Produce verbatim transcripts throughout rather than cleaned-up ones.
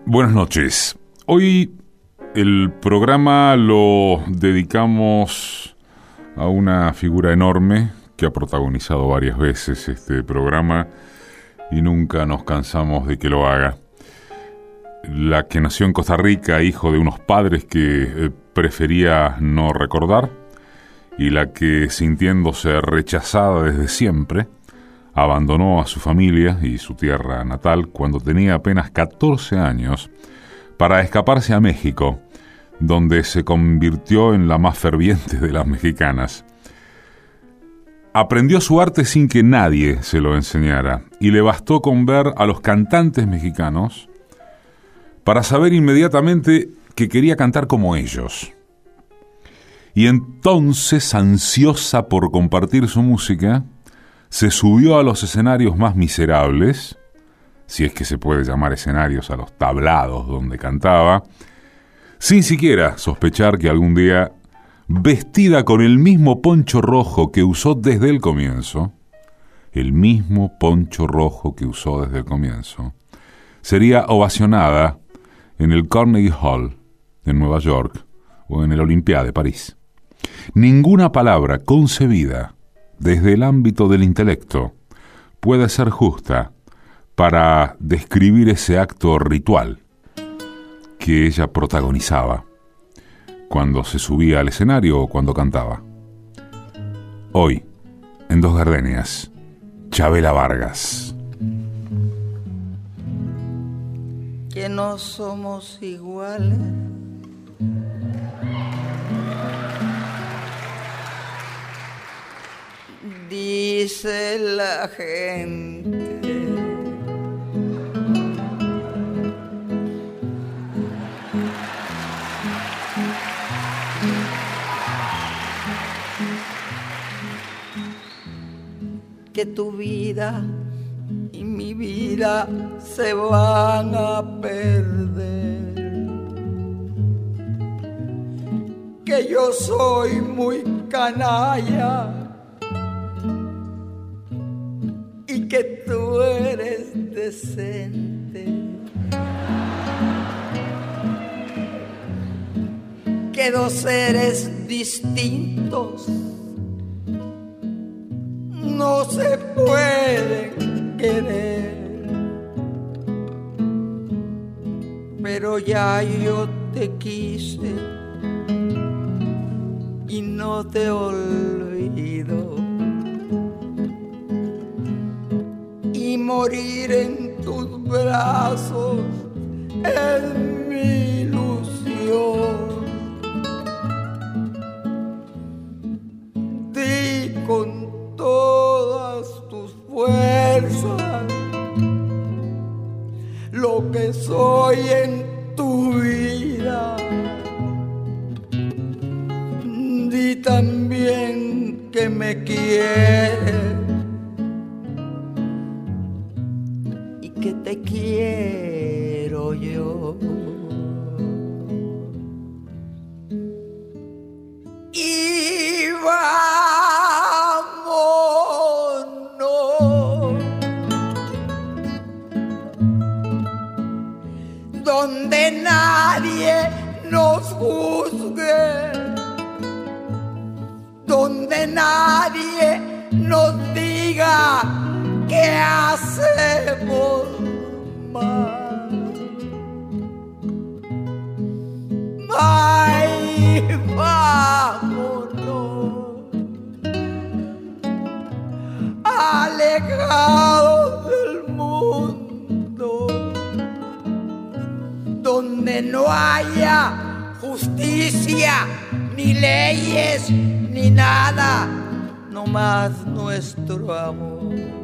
Buenas noches. Hoy el programa lo dedicamos a una figura enorme que ha protagonizado varias veces este programa y nunca nos cansamos de que lo haga. La que nació en Costa Rica, hijo de unos padres que eh, prefería no recordar, y la que, sintiéndose rechazada desde siempre, abandonó a su familia y su tierra natal cuando tenía apenas catorce años para escaparse a México, donde se convirtió en la más ferviente de las mexicanas. Aprendió su arte sin que nadie se lo enseñara, y le bastó con ver a los cantantes mexicanos para saber inmediatamente que quería cantar como ellos. Y entonces, ansiosa por compartir su música, se subió a los escenarios más miserables, si es que se puede llamar escenarios a los tablados donde cantaba, sin siquiera sospechar que algún día, vestida con el mismo poncho rojo que usó desde el comienzo, el mismo poncho rojo que usó desde el comienzo, sería ovacionada en el Carnegie Hall en Nueva York o en el Olympia de París. Ninguna palabra concebida desde el ámbito del intelecto puede ser justa para describir ese acto ritual que ella protagonizaba cuando se subía al escenario o cuando cantaba. Hoy, en Dos Gardenias, Chabela Vargas. Que no somos iguales, dice la gente. Que tu vida y mi vida se van a perder. Que yo soy muy canalla y que tú eres decente. Que dos seres distintos no se pueden querer. Pero ya yo te quise y no te olvido. Y morir en tus brazos es mi ilusión. Di con todas tus fuerzas lo que soy en tu vida. Di también que me quieres y que te quiero yo. Y vámonos donde nadie nos juzgue, donde nadie nos diga que hacemos mal. Ay, vámonos, alejados del mundo, donde no haya justicia, ni leyes, ni nada, nomás nuestro amor.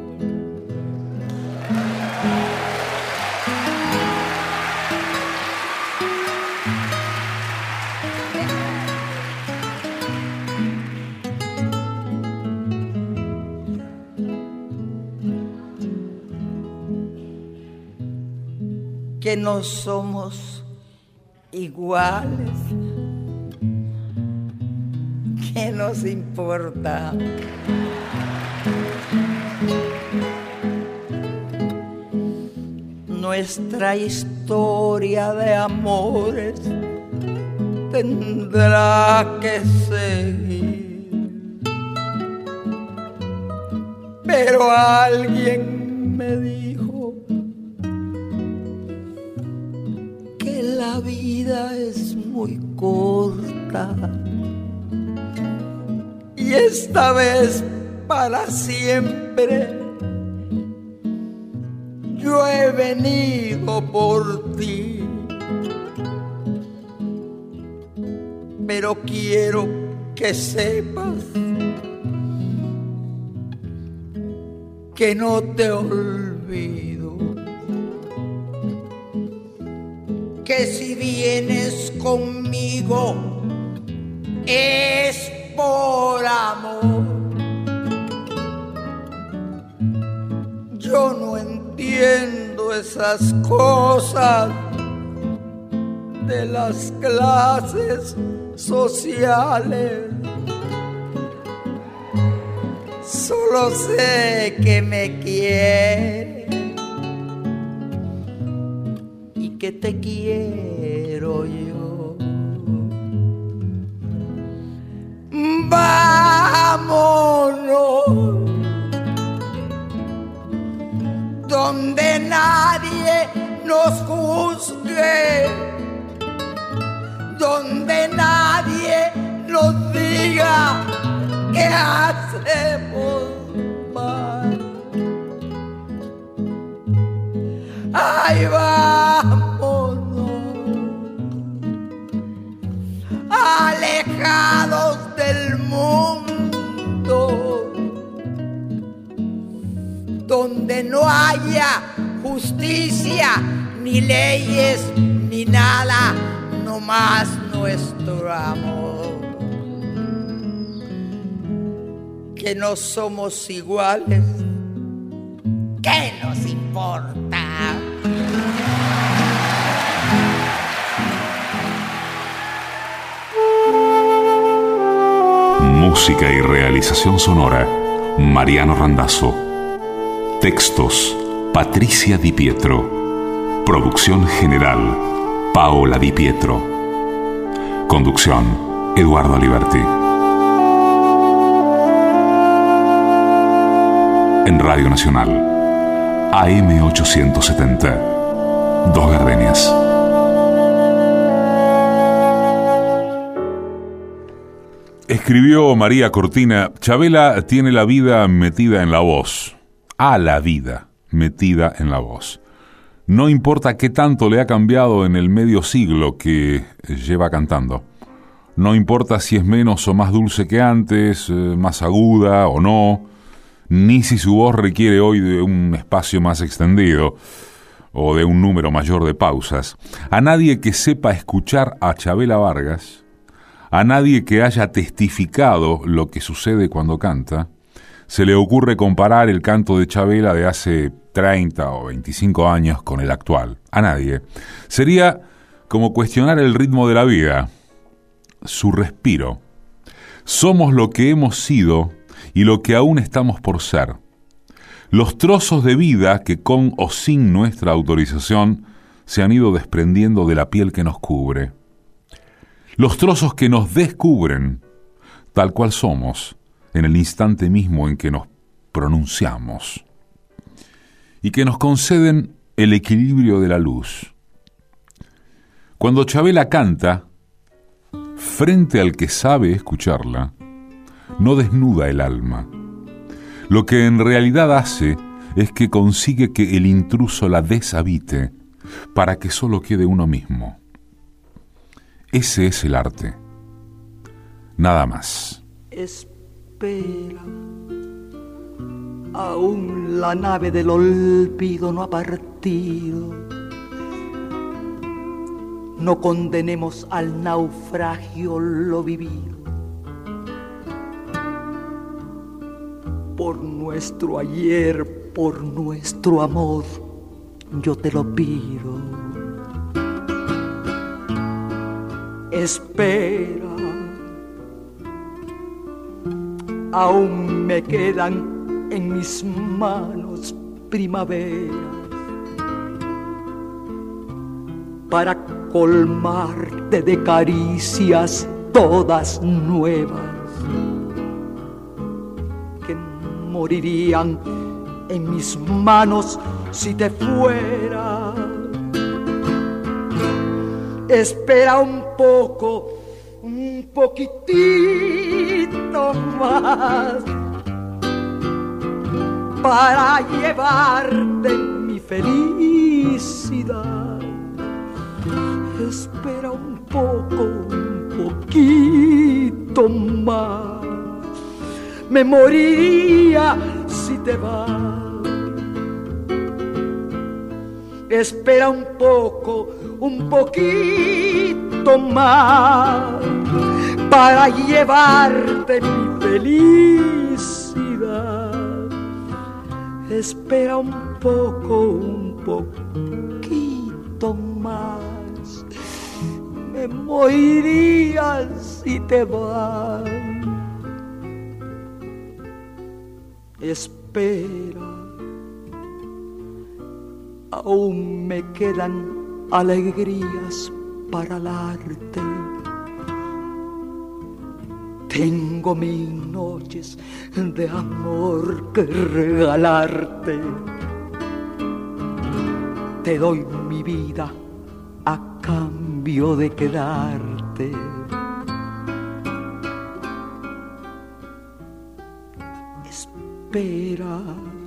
Que no somos iguales, ¿qué nos importa? Nuestra historia historia de amores tendrá que seguir. Pero alguien me dijo que la vida es muy corta y esta vez para siempre yo he venido por ti, pero quiero que sepas que no te olvido, que si vienes conmigo es por amor. Yo no entiendo esas cosas de las clases sociales. Solo sé que me quieres y que te quiero yo. Vámonos donde nadie nos juzgue, donde nadie nos diga que hacemos mal. Ay, vámonos, alejados del mundo, donde no haya justicia, ni leyes, ni nada, nomás nuestro amor. Que no somos iguales, ¿qué nos importa? Música y realización sonora, Mariano Randazzo. Textos, Patricia Di Pietro. Producción general, Paola Di Pietro. Conducción, Eduardo Aliberti. En Radio Nacional, A M ochocientos setenta, Dos Gardenias. Escribió María Cortina: Chavela tiene la vida metida en la voz. A la vida metida en la voz. No importa qué tanto le ha cambiado en el medio siglo que lleva cantando. No importa si es menos o más dulce que antes, más aguda o no, ni si su voz requiere hoy de un espacio más extendido o de un número mayor de pausas. A nadie que sepa escuchar a Chavela Vargas, a nadie que haya testificado lo que sucede cuando canta, se le ocurre comparar el canto de Chavela de hace treinta o veinticinco años con el actual. A nadie. Sería como cuestionar el ritmo de la vida, su respiro. Somos lo que hemos sido y lo que aún estamos por ser. Los trozos de vida que con o sin nuestra autorización se han ido desprendiendo de la piel que nos cubre. Los trozos que nos descubren tal cual somos en el instante mismo en que nos pronunciamos y que nos conceden el equilibrio de la luz. Cuando Chavela canta, frente al que sabe escucharla, no desnuda el alma. Lo que en realidad hace es que consigue que el intruso la deshabite para que solo quede uno mismo. Ese es el arte. Nada más. Espera, aún la nave del olvido no ha partido. No condenemos al naufragio lo vivido. Por nuestro ayer, por nuestro amor, yo te lo pido. Espera, aún me quedan en mis manos primaveras. para colmarte de caricias todas nuevas que morirían en mis manos si te fuera. Espera un poco, un poquitito más para llevarte mi felicidad. Espera un poco, un poquito más. Me moriría si te vas. Espera un poco, un poquito más para llevarte mi felicidad. Espera un poco, un poquito más. Me moriría si te vas. Espera, aún me quedan alegrías para darte. Tengo mil noches de amor que regalarte. Te doy mi vida a cambio de quedarte. Espera,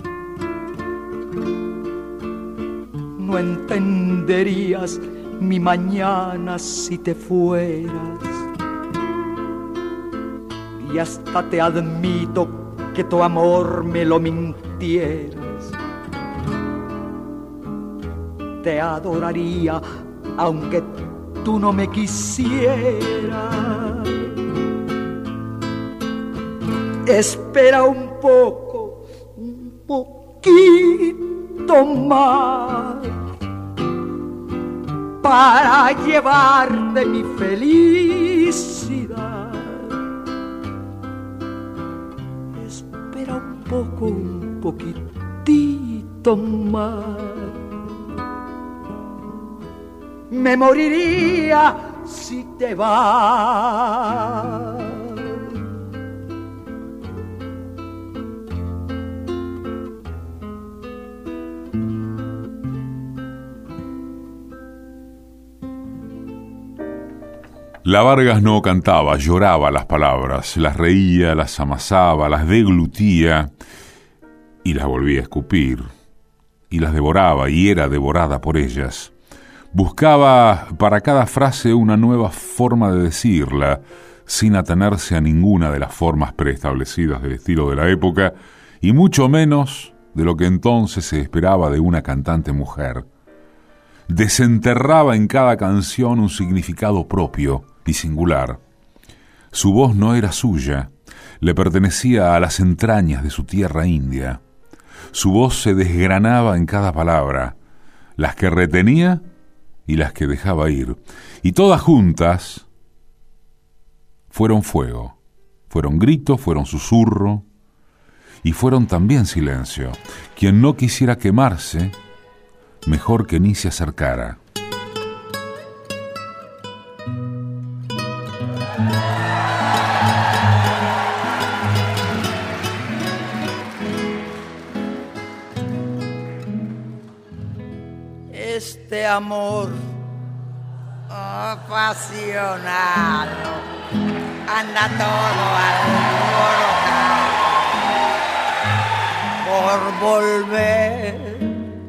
no entenderías mi mañana si te fueras. Y hasta te admito que tu amor me lo mintieras. Te adoraría aunque tú no me quisieras. Espera un poco, un poquito más para llevarte mi felicidad. Espera un poco, un poquitito más. Me moriría si te vas. La Vargas no cantaba, lloraba las palabras, las reía, las amasaba, las deglutía y las volvía a escupir, y las devoraba y era devorada por ellas. Buscaba para cada frase una nueva forma de decirla, sin atenerse a ninguna de las formas preestablecidas del estilo de la época, y mucho menos de lo que entonces se esperaba de una cantante mujer. Desenterraba en cada canción un significado propio y singular. Su voz no era suya, le pertenecía a las entrañas de su tierra india. Su voz se desgranaba en cada palabra, las que retenía y las que dejaba ir, y todas juntas fueron fuego, fueron grito, fueron susurro, y fueron también silencio. Quien no quisiera quemarse, mejor que ni se acercara. Este amor apasionado anda todo alborotado por volver.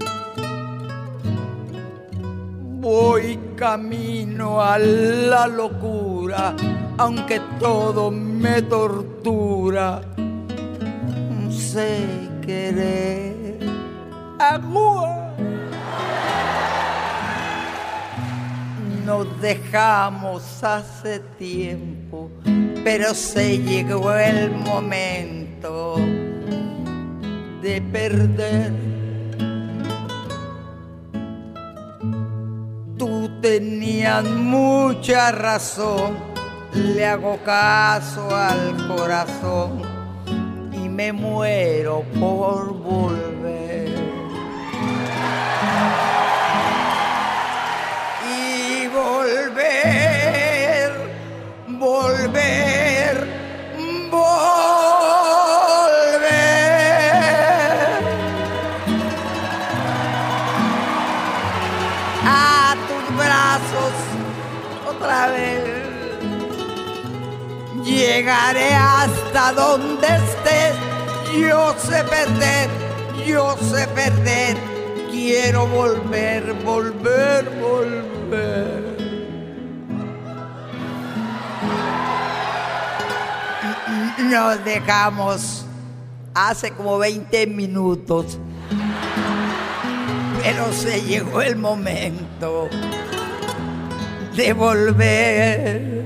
Voy camino a la locura, aunque todo me tortura. Sé querer agua. Nos dejamos hace tiempo, pero se llegó el momento de perder. Tú tenías mucha razón, le hago caso al corazón y me muero por volver. Y otra vez. Llegaré hasta donde estés. Yo sé perder, yo sé perder. Quiero volver, volver, volver. Nos dejamos hace como veinte minutos, pero se llegó el momento de volver.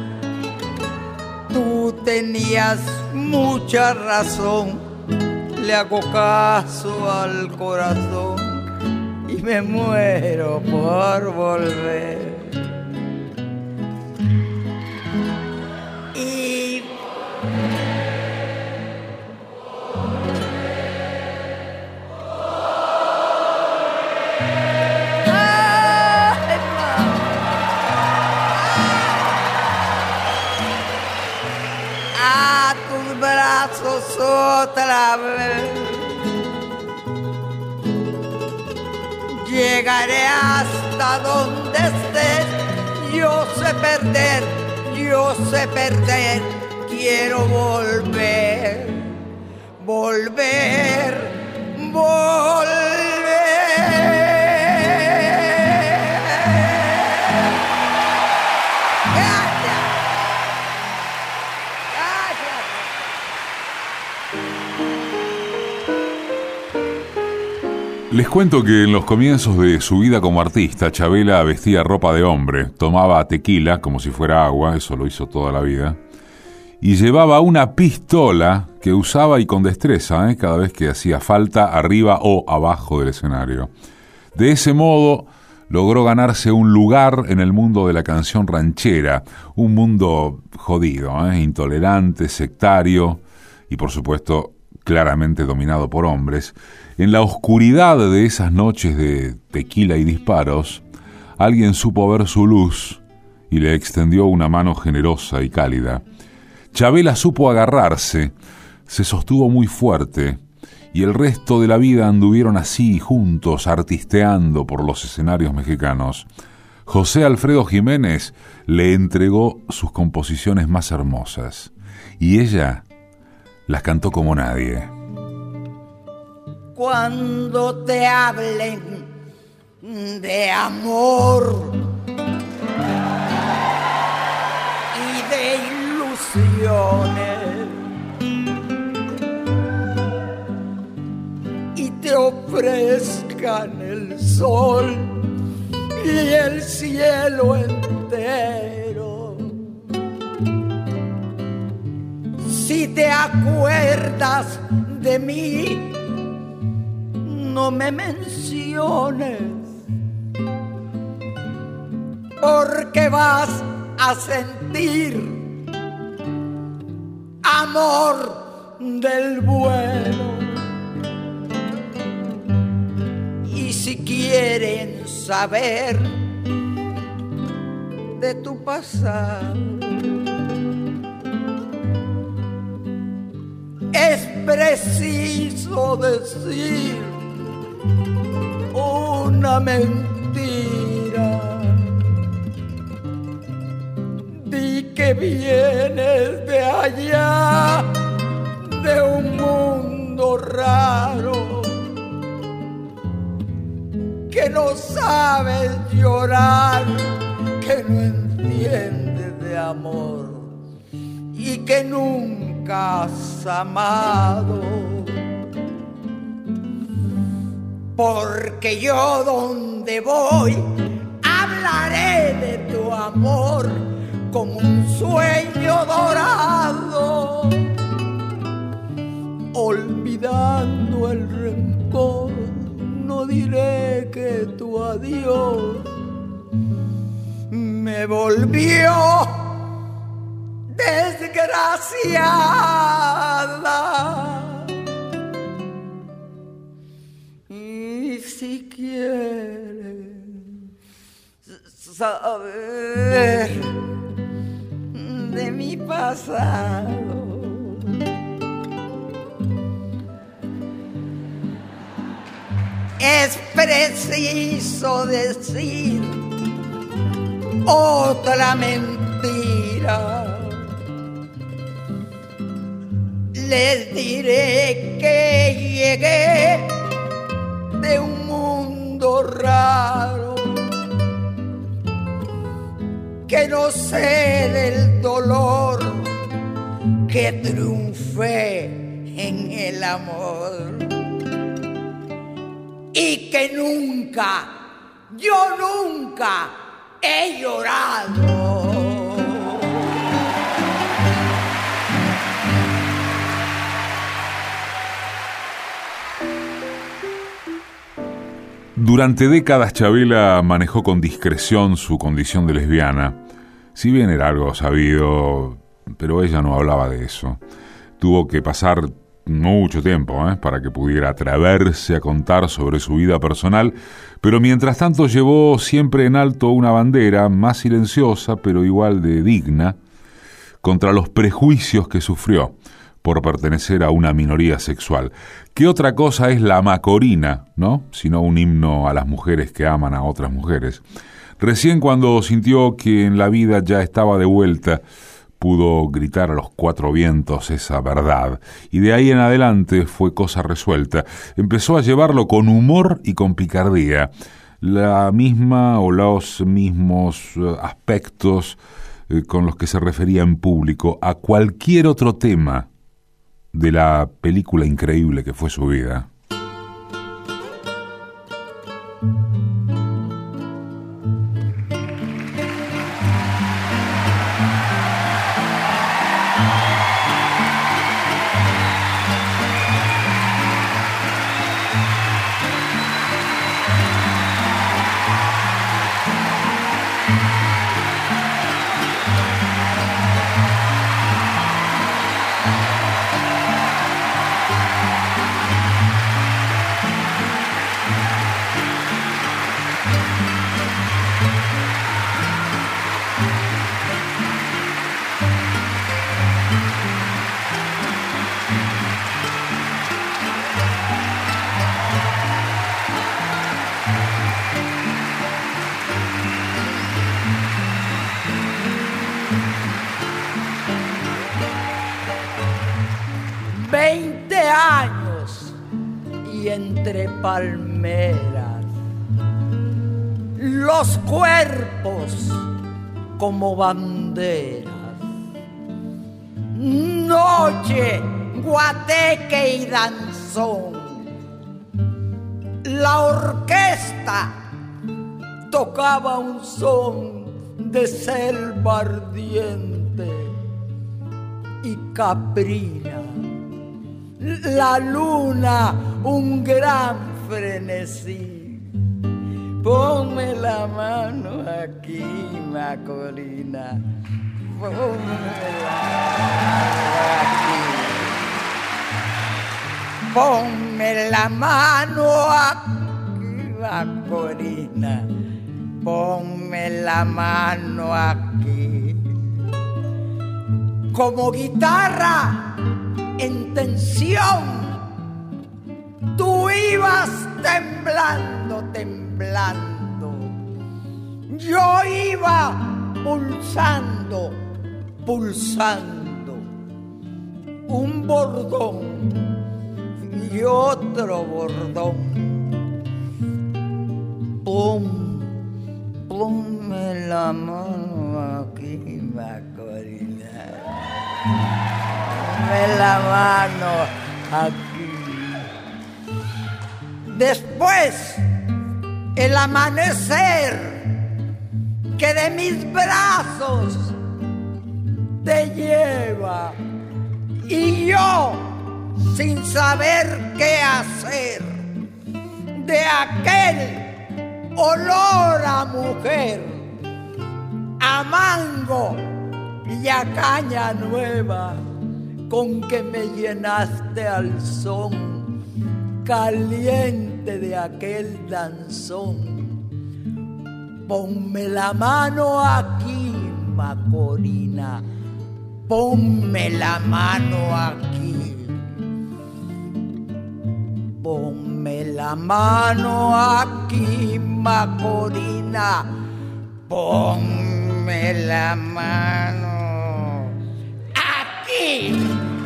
Tú tenías mucha razón, le hago caso al corazón y me muero por volver. Y a tus brazos otra vez. Llegaré hasta donde estés. Yo sé perder, yo sé perder. Quiero volver, volver, volver. Gracias. Gracias. Les cuento que en los comienzos de su vida como artista, Chabela vestía ropa de hombre, tomaba tequila como si fuera agua, eso lo hizo toda la vida, y llevaba una pistola que usaba y con destreza, ¿eh? cada vez que hacía falta, arriba o abajo del escenario. De ese modo logró ganarse un lugar en el mundo de la canción ranchera, un mundo jodido, ¿eh? intolerante, sectario y por supuesto claramente dominado por hombres. En la oscuridad de esas noches de tequila y disparos, alguien supo ver su luz y le extendió una mano generosa y cálida. Chabela supo agarrarse, se sostuvo muy fuerte y el resto de la vida anduvieron así juntos artisteando por los escenarios mexicanos. José Alfredo Jiménez le entregó sus composiciones más hermosas y ella las cantó como nadie. Cuando te hablen de amor y de ilusiones y te ofrezcan el sol y el cielo entero, si te acuerdas de mí, no me menciones, porque vas a sentir amor del bueno. Y si quieren saber de tu pasado, es preciso decir una mentira. Di que vienes de allá, de un mundo raro, que no sabes llorar, que no entiendes de amor y que nunca has amado. Porque yo donde voy hablaré de tu amor como un sueño dorado, olvidando el rencor, no diré que tu adiós me volvió desgraciada. Y si quieres saber de mi pasado, es preciso decir otra mentira. Les diré que llegué de un mundo raro, que no sé del dolor, que triunfé en el amor y que nunca, yo nunca he llorado. Durante décadas Chavela manejó con discreción su condición de lesbiana. Si bien era algo sabido, pero ella no hablaba de eso. Tuvo que pasar mucho tiempo ¿eh? para que pudiera atreverse a contar sobre su vida personal, pero mientras tanto llevó siempre en alto una bandera más silenciosa, pero igual de digna, contra los prejuicios que sufrió por pertenecer a una minoría sexual. ¿Qué otra cosa es la Macorina, no? Sino un himno a las mujeres que aman a otras mujeres. Recién cuando sintió que en la vida ya estaba de vuelta, pudo gritar a los cuatro vientos esa verdad, y de ahí en adelante fue cosa resuelta. Empezó a llevarlo con humor y con picardía, la misma o los mismos aspectos eh, con los que se refería en público a cualquier otro tema de la película increíble que fue su vida. Veinte años y entre palmeras, los cuerpos como banderas, noche, guateque y danzón, la orquesta tocaba un son de selva ardiente y caprina. La luna, un gran frenesí. Ponme la mano aquí, Macorina. Ponme la mano aquí. Ponme la mano aquí, Macorina. Ponme la mano aquí. Como guitarra en tensión, tú ibas temblando, temblando. Yo iba pulsando, pulsando. Un bordón y otro bordón. Pum, ponme la mano aquí, Macorina. Ponme la mano aquí. Después, el amanecer que de mis brazos te lleva y yo, sin saber qué hacer, de aquel olor a mujer, a mango y a caña nueva, con que me llenaste al son caliente de aquel danzón. Ponme la mano aquí, Macorina, ponme la mano aquí. Ponme la mano aquí, Macorina, ponme ponme la mano aquí.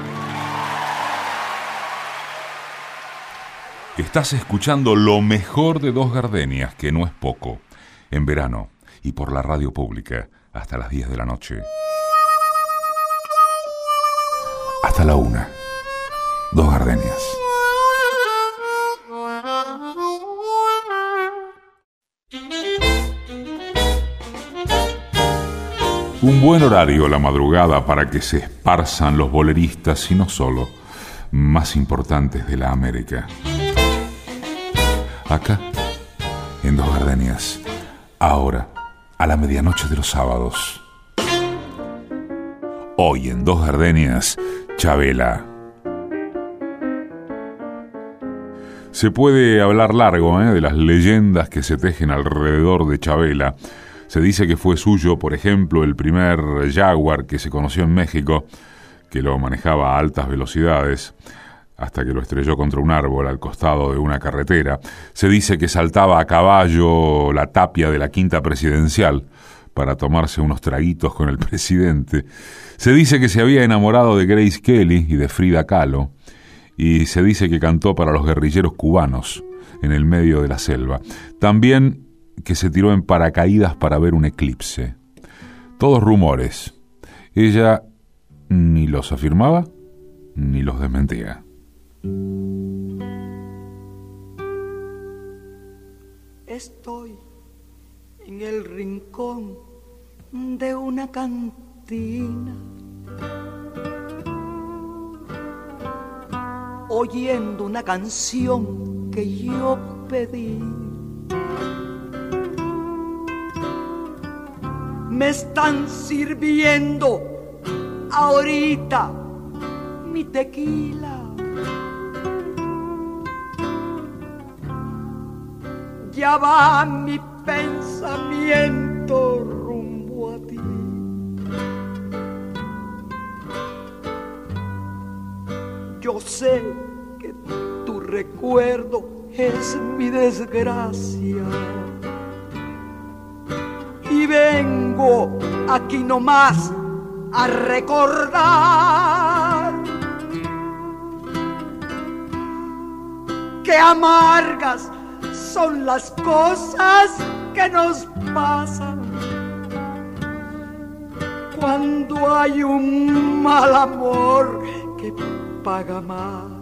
Estás escuchando lo mejor de Dos Gardenias, que no es poco, en verano y por la radio pública hasta las diez de la noche. Hasta la una. Dos Gardenias. Un buen horario la madrugada para que se esparzan los boleristas y no solo, más importantes de la América. Acá, en Dos Gardenias, ahora, a la medianoche de los sábados. Hoy en Dos Gardenias, Chabela. Se puede hablar largo ¿eh? de las leyendas que se tejen alrededor de Chabela. Se dice que fue suyo, por ejemplo, el primer Jaguar que se conoció en México, que lo manejaba a altas velocidades, hasta que lo estrelló contra un árbol al costado de una carretera. Se dice que saltaba a caballo la tapia de la Quinta Presidencial para tomarse unos traguitos con el presidente. Se dice que se había enamorado de Grace Kelly y de Frida Kahlo, y se dice que cantó para los guerrilleros cubanos en el medio de la selva. También que se tiró en paracaídas para ver un eclipse. Todos rumores. Ella ni los afirmaba ni los desmentía. Estoy en el rincón de una cantina, oyendo una canción que yo pedí. Me están sirviendo ahorita mi tequila. Ya va mi pensamiento rumbo a ti. Yo sé que tu recuerdo es mi desgracia. Y vengo aquí nomás a recordar que amargas son las cosas que nos pasan cuando hay un mal amor que paga mal.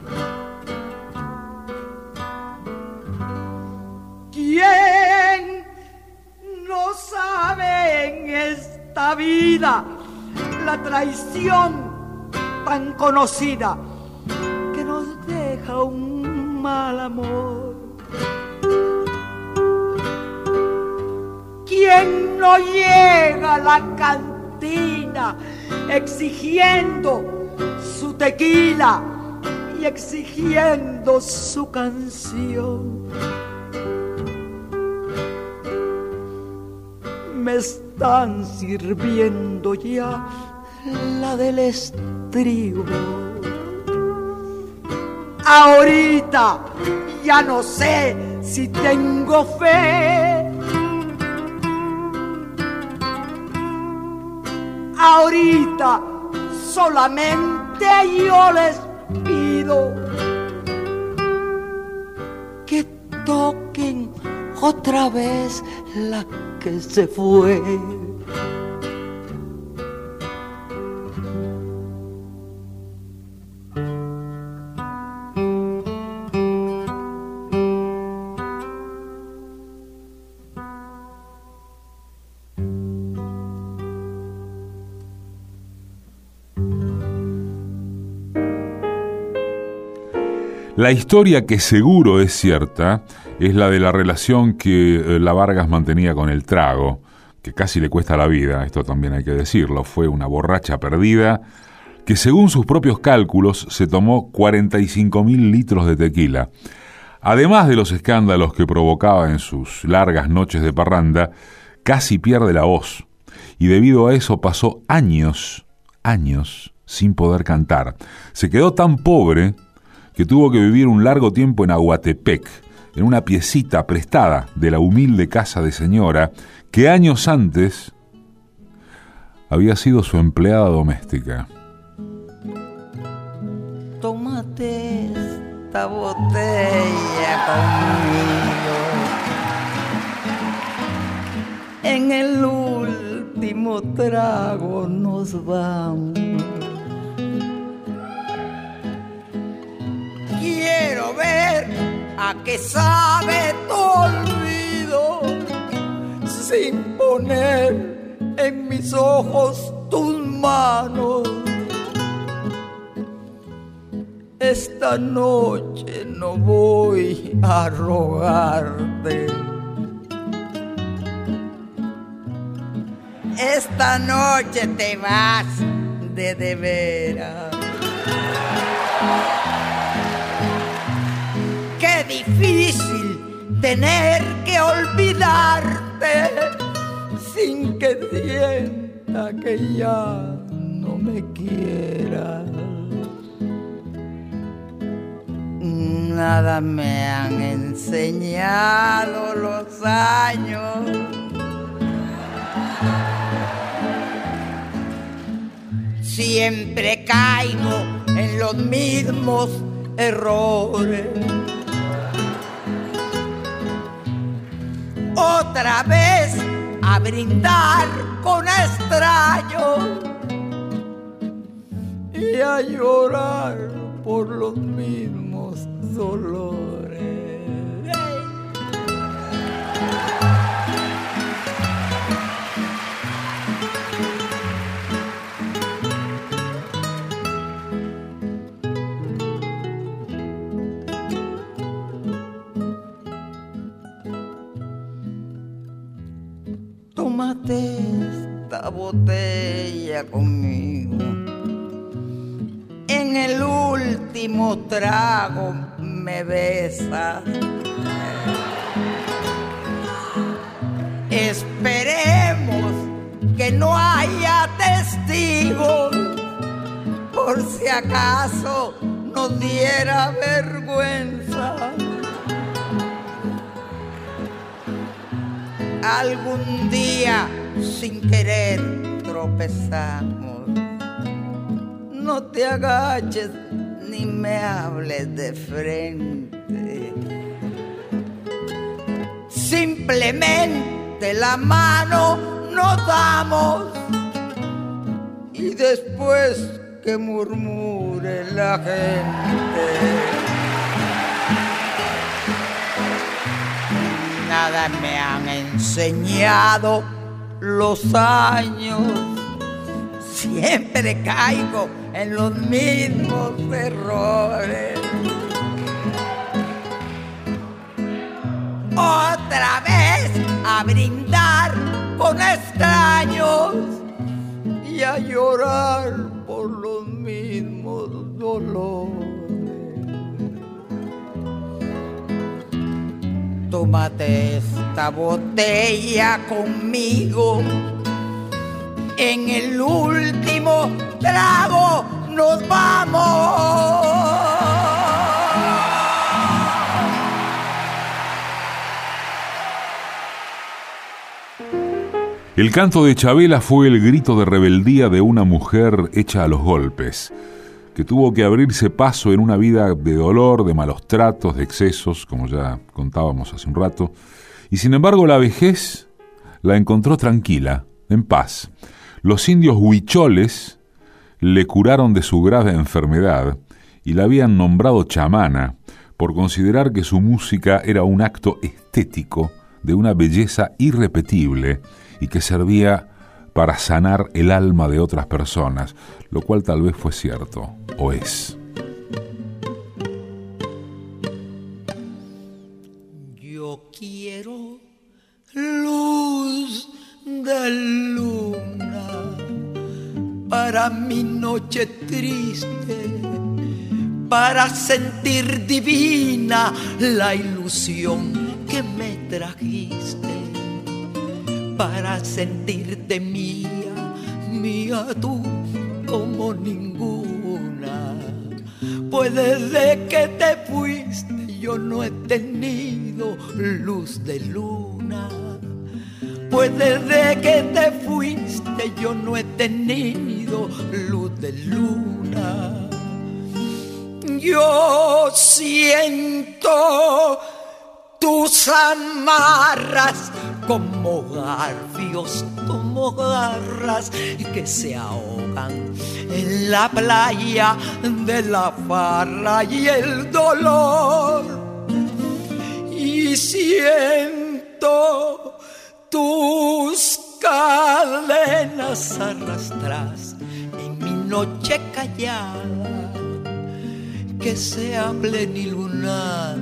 ¿Quién no sabe en esta vida la traición tan conocida que nos deja un mal amor? ¿Quién no llega a la cantina exigiendo su tequila y exigiendo su canción? Me están sirviendo ya la del estribo. Ahorita ya no sé si tengo fe. Ahorita solamente yo les pido que toquen otra vez la que se fue. La historia que seguro es cierta es la de la relación que la Vargas mantenía con el trago, que casi le cuesta la vida, esto también hay que decirlo. Fue una borracha perdida que, según sus propios cálculos, se tomó cuarenta y cinco mil litros de tequila. Además de los escándalos que provocaba en sus largas noches de parranda, casi pierde la voz, y debido a eso pasó años, años sin poder cantar. Se quedó tan pobre que tuvo que vivir un largo tiempo en Aguatepec, en una piecita prestada de la humilde casa de señora que años antes había sido su empleada doméstica. Tómate esta botella conmigo. En el último trago nos vamos. Quiero ver a qué sabe tu olvido, sin poner en mis ojos tus manos. Esta noche no voy a rogarte. Esta noche te vas de de veras. Qué difícil tener que olvidarte sin que sienta que ya no me quieras. Nada me han enseñado los años. Siempre caigo en los mismos errores. Otra vez a brindar con extraños y a llorar por los mismos dolores. Tómate esta botella conmigo. En el último trago me besas. Esperemos que no haya testigos, por si acaso nos diera vergüenza. Algún día sin querer tropezamos. No te agaches ni me hables de frente. Simplemente la mano nos damos y después que murmure la gente. Nada me han enseñado los años. Siempre caigo en los mismos errores. Otra vez a brindar con extraños y a llorar por los mismos dolores. Tómate esta botella conmigo. En el último trago nos vamos. El canto de Chabela fue el grito de rebeldía de una mujer hecha a los golpes, que tuvo que abrirse paso en una vida de dolor, de malos tratos, de excesos, como ya contábamos hace un rato, y sin embargo la vejez la encontró tranquila, en paz. Los indios huicholes le curaron de su grave enfermedad y la habían nombrado chamana por considerar que su música era un acto estético de una belleza irrepetible y que servía para sanar el alma de otras personas, lo cual tal vez fue cierto, o es. Yo quiero luz de luna para mi noche triste, para sentir divina la ilusión que me trajiste, para sentirte mía, mía tú como ninguna. Pues desde que te fuiste yo no he tenido luz de luna, pues desde que te fuiste yo no he tenido luz de luna. Yo siento tus amarras como garfios, como garras que se ahogan en la playa de la farra y el dolor. Y siento tus cadenas arrastras en mi noche callada, que sea plenilunada,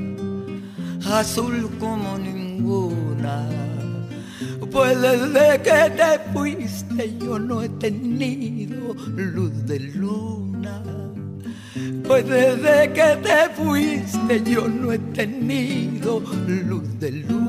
azul como ninguna. Pues desde que te fuiste yo no he tenido luz de luna. Pues desde que te fuiste yo no he tenido luz de luna.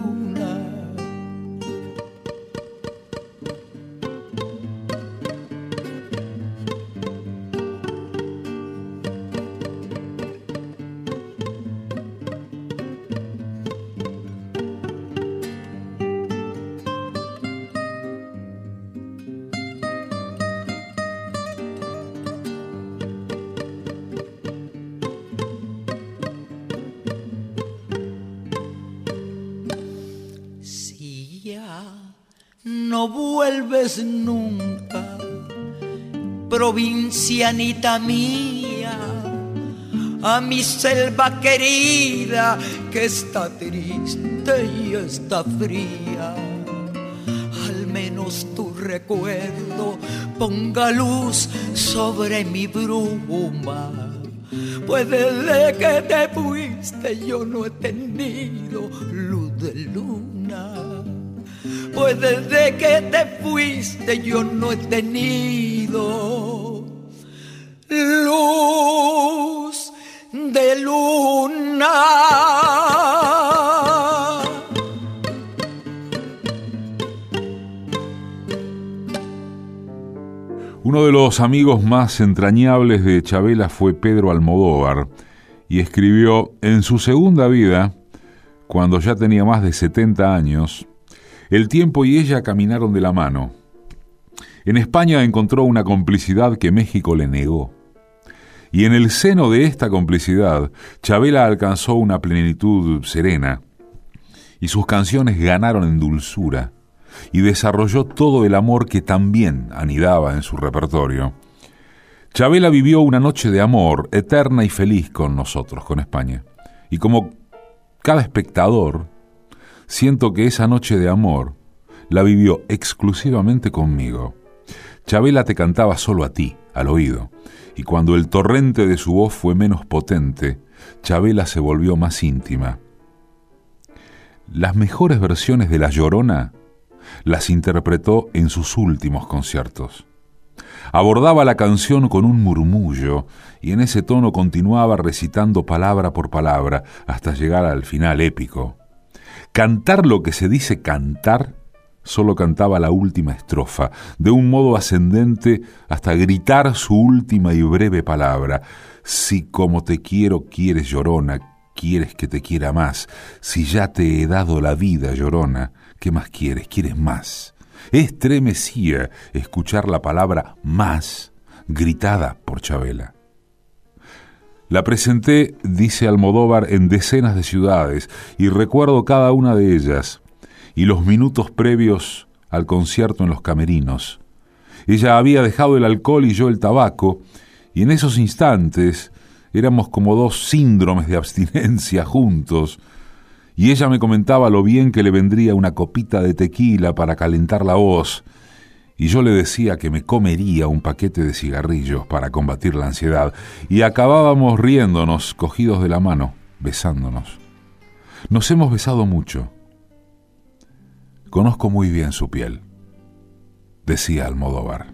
No vuelves nunca, provincianita mía, a mi selva querida que está triste y está fría. Al menos tu recuerdo ponga luz sobre mi bruma, pues desde que te fuiste yo no he tenido luz de luna. Pues desde que te fuiste yo no he tenido luz de luna. Uno de los amigos más entrañables de Chabela fue Pedro Almodóvar, y escribió: en su segunda vida, cuando ya tenía más de setenta años, el tiempo y ella caminaron de la mano. En España encontró una complicidad que México le negó. Y en el seno de esta complicidad, Chabela alcanzó una plenitud serena. Y sus canciones ganaron en dulzura. Y desarrolló todo el amor que también anidaba en su repertorio. Chabela vivió una noche de amor eterna y feliz con nosotros, con España. Y como cada espectador, siento que esa noche de amor la vivió exclusivamente conmigo. Chabela te cantaba solo a ti, al oído, y cuando el torrente de su voz fue menos potente, Chabela se volvió más íntima. Las mejores versiones de La Llorona las interpretó en sus últimos conciertos. Abordaba la canción con un murmullo y en ese tono continuaba recitando palabra por palabra hasta llegar al final épico. Cantar lo que se dice cantar, solo cantaba la última estrofa, de un modo ascendente hasta gritar su última y breve palabra. Si como te quiero quieres, Llorona, quieres que te quiera más. Si ya te he dado la vida, Llorona, ¿qué más quieres? ¿Quieres más? Estremecía escuchar la palabra más gritada por Chabela. La presenté, dice Almodóvar, en decenas de ciudades y recuerdo cada una de ellas y los minutos previos al concierto en los camerinos. Ella había dejado el alcohol y yo el tabaco, y en esos instantes éramos como dos síndromes de abstinencia juntos, y ella me comentaba lo bien que le vendría una copita de tequila para calentar la voz, y yo le decía que me comería un paquete de cigarrillos para combatir la ansiedad, y acabábamos riéndonos, cogidos de la mano, besándonos. Nos hemos besado mucho. Conozco muy bien su piel, decía Almodóvar.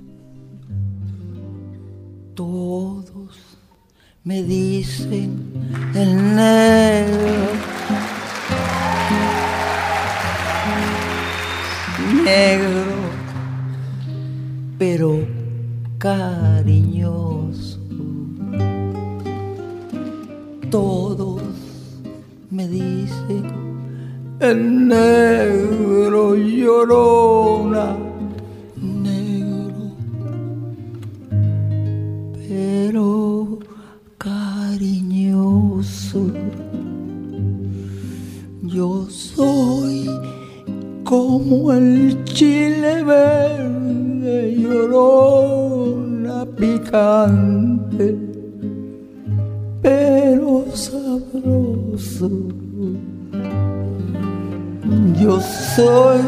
Todos me dicen el negro, negro, pero cariñoso. Todos me dicen el negro llorona, negro, pero cariñoso. Yo soy como el chile verde, llorona, picante, pero sabroso. Yo soy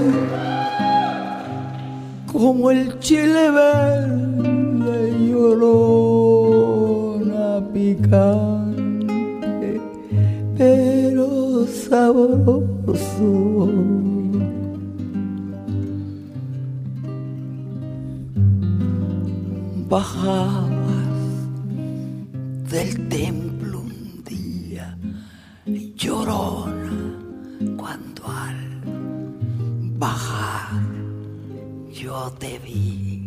como el chile verde, llorona, picante, pero sabroso. Bajabas del templo un día, llorona, cuando al bajar yo te vi.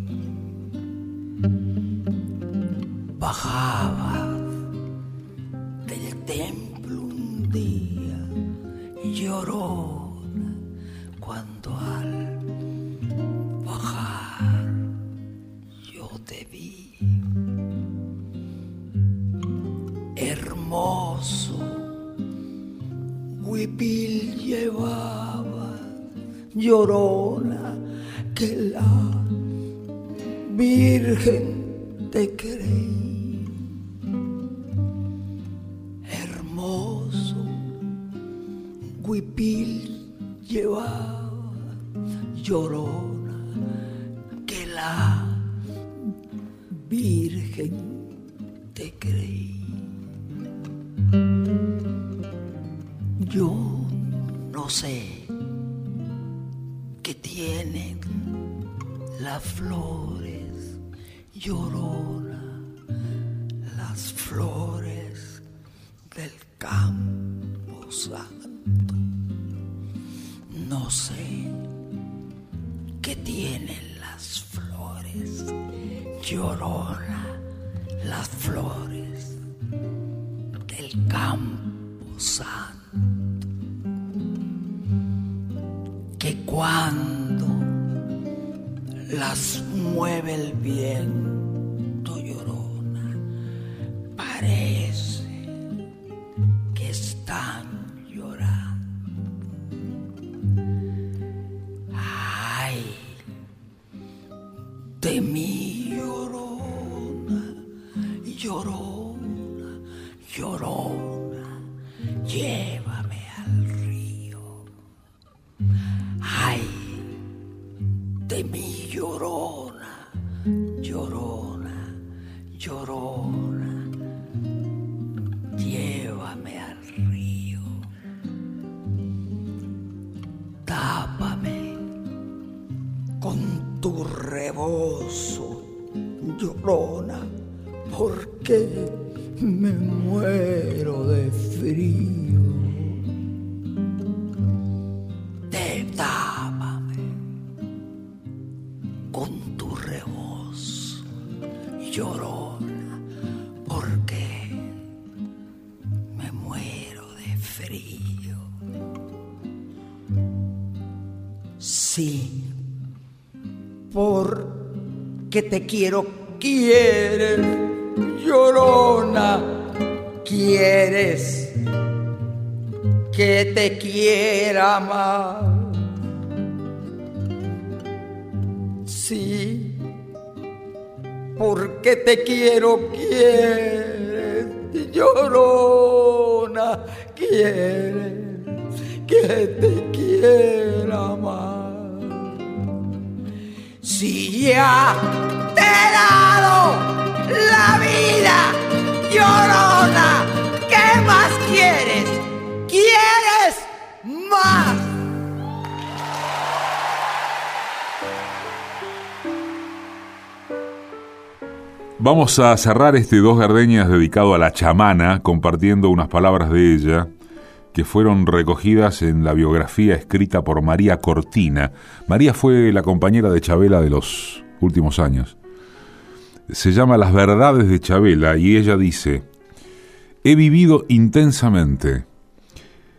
Bajabas del templo un día, llorona, cuando al bajar yo te vi. Hermoso huipil llevaba, llorona, que la Virgen te creí. Hermoso huipil llevaba, llorona, que la Virgen te creí. Yo no sé qué tienen las flores, llorona, las flores del campo santo. No sé qué tienen las flores, llorona, las flores del campo santo. Que cuando las mueve el viento, llorona, parece que están llorando. Ay, de mí, llorona, llorona, llorona, llévame al río. Ay, de mí, llorona, llorona, llorona, llévame al río. Tápame con tu rebozo, llorona, porque me muero de frío. Tápame con tu rebozo, llorona, porque me muero de frío. Sí, porque te quiero, quieres, llorona, quieres que te quiera más. Sí, porque te quiero, quieres, llorona, quieres que te quiera más. Si ya te he dado la vida, llorona, ¿qué más quieres? ¿Quieres más? Vamos a cerrar este Dos Gardenias dedicado a la chamana, compartiendo unas palabras de ella que fueron recogidas en la biografía escrita por María Cortina. María fue la compañera de Chabela de los últimos años. Se llama Las verdades de Chabela y ella dice: he vivido intensamente.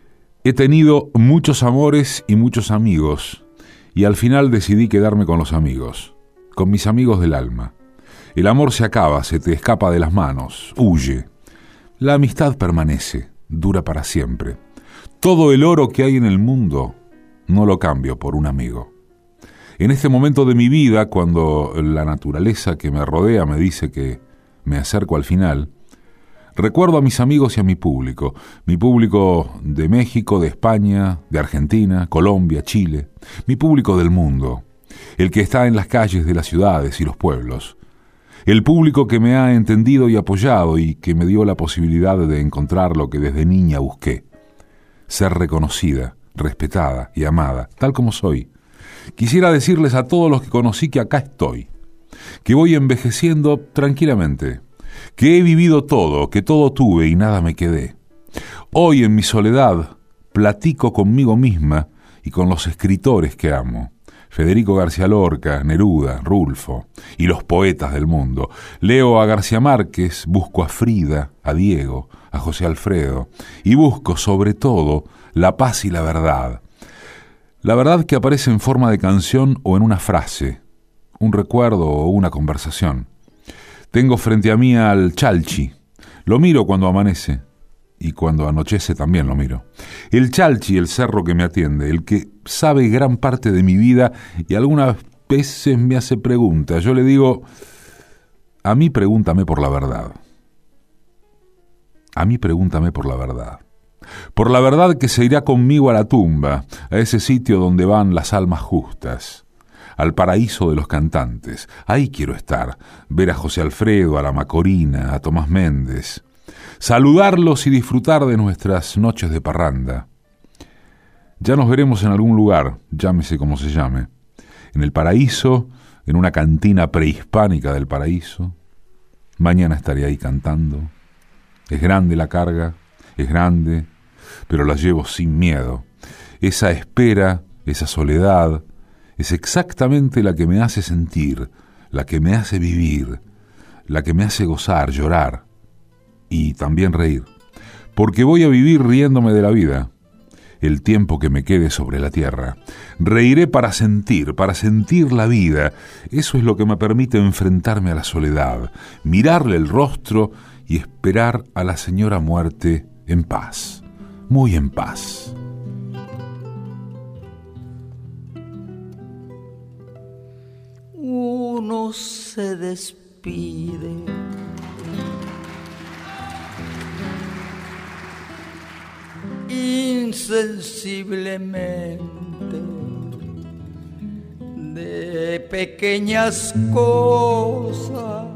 He tenido muchos amores y muchos amigos, y al final decidí quedarme con los amigos, con mis amigos del alma. El amor se acaba, se te escapa de las manos, huye. La amistad permanece, dura para siempre. Todo el oro que hay en el mundo no lo cambio por un amigo. En este momento de mi vida, cuando la naturaleza que me rodea me dice que me acerco al final, recuerdo a mis amigos y a mi público, mi público de México, de España, de Argentina, Colombia, Chile, mi público del mundo, el que está en las calles de las ciudades y los pueblos, el público que me ha entendido y apoyado y que me dio la posibilidad de encontrar lo que desde niña busqué, ser reconocida, respetada y amada, tal como soy. Quisiera decirles a todos los que conocí que acá estoy, que voy envejeciendo tranquilamente, que he vivido todo, que todo tuve y nada me quedé. Hoy en mi soledad platico conmigo misma y con los escritores que amo, Federico García Lorca, Neruda, Rulfo y los poetas del mundo. Leo a García Márquez, busco a Frida, a Diego, a José Alfredo y busco sobre todo la paz y la verdad. La verdad que aparece en forma de canción o en una frase, un recuerdo o una conversación. Tengo frente a mí al Chalchi. Lo miro cuando amanece y cuando anochece también lo miro. El Chalchi, el cerro que me atiende, el que sabe gran parte de mi vida y algunas veces me hace preguntas. Yo le digo, a mí pregúntame por la verdad. A mí pregúntame por la verdad. Por la verdad que se irá conmigo a la tumba, a ese sitio donde van las almas justas, al paraíso de los cantantes. Ahí quiero estar, ver a José Alfredo, a la Macorina, a Tomás Méndez, saludarlos y disfrutar de nuestras noches de parranda. Ya nos veremos en algún lugar, llámese como se llame, en el paraíso, en una cantina prehispánica del paraíso. Mañana estaré ahí cantando. Es grande la carga, es grande, pero la llevo sin miedo. Esa espera, esa soledad, es exactamente la que me hace sentir, la que me hace vivir, la que me hace gozar, llorar y también reír. Porque voy a vivir riéndome de la vida, el tiempo que me quede sobre la tierra. Reiré para sentir, para sentir la vida. Eso es lo que me permite enfrentarme a la soledad, mirarle el rostro y esperar a la señora muerte en paz, muy en paz. Uno se despide insensiblemente de pequeñas cosas,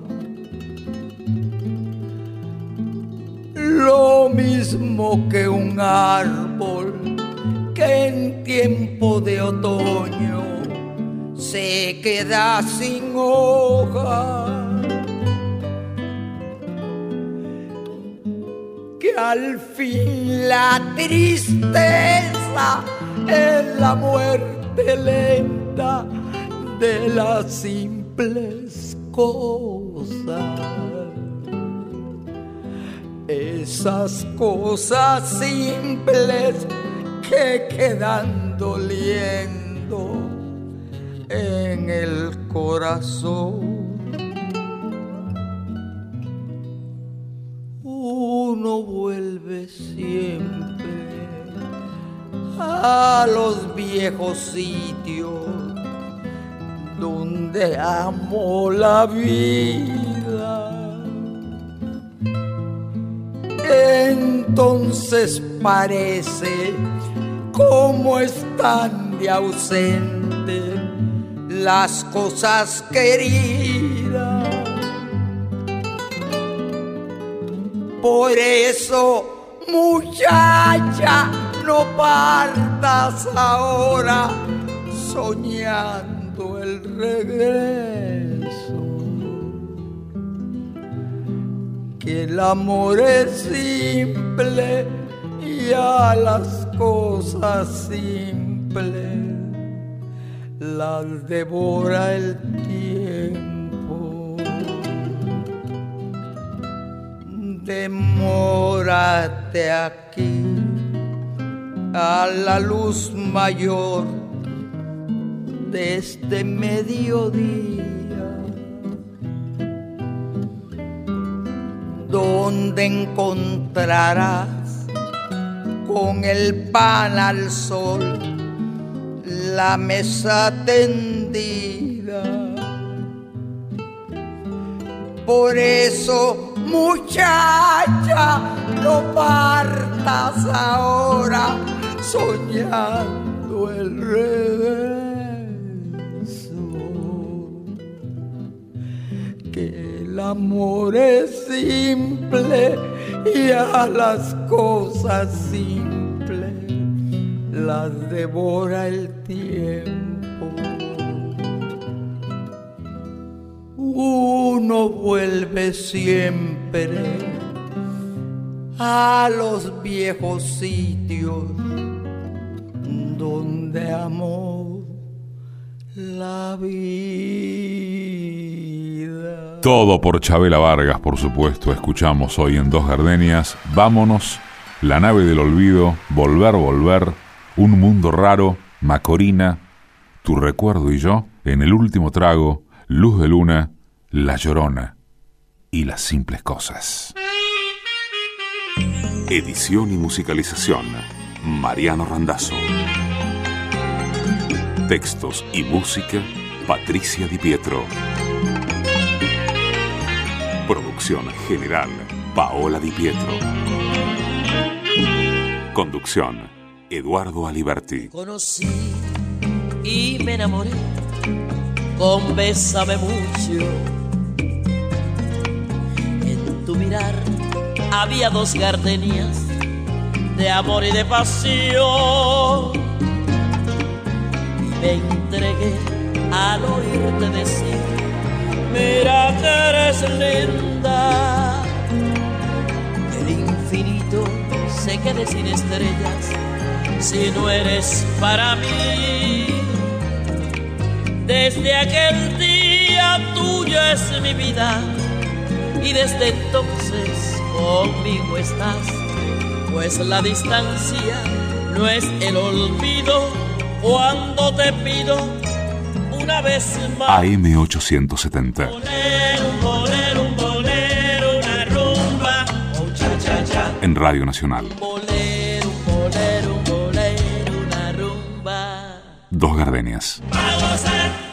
lo mismo que un árbol que en tiempo de otoño se queda sin hoja, que al fin la tristeza es la muerte lenta de las simples cosas. Esas cosas simples que quedan doliendo en el corazón. Uno vuelve siempre a los viejos sitios donde amó la vida. Entonces parece como están de ausente las cosas queridas. Por eso, muchacha, no partas ahora soñando el regreso, que el amor es simple y a las cosas simples las devora el tiempo. Demórate aquí a la luz mayor de este mediodía, donde encontrarás con el pan al sol la mesa tendida. Por eso, muchacha, no partas ahora soñando el regreso, que el amor es simple y a las cosas simples las devora el tiempo. Uno vuelve siempre a los viejos sitios donde amó la vida. Todo por Chabela Vargas, por supuesto. Escuchamos hoy en Dos Gardenias Vámonos, La nave del olvido, Volver, volver, Un mundo raro, Macorina, Tu recuerdo y yo, En el último trago, Luz de luna, La Llorona y Las simples cosas. Edición y musicalización, Mariano Randazzo. Textos y música, Patricia Di Pietro. Producción general, Paola Di Pietro. Conducción, Eduardo Aliberti. Conocí y me enamoré con Bésame mucho. En tu mirar había dos gardenias de amor y de pasión, y me entregué al oírte decir: mira que eres linda. El infinito se quede sin estrellas si no eres para mí. Desde aquel día tuya es mi vida, y desde entonces conmigo estás, pues la distancia no es el olvido cuando te pido una vez más. A M ochocientos setenta. Bolero, un bolero, un bolero, una rumba, oh, cha, cha, cha. En Radio Nacional. Un bolero, un bolero, un bolero, una rumba. Dos Gardenias. Vamos a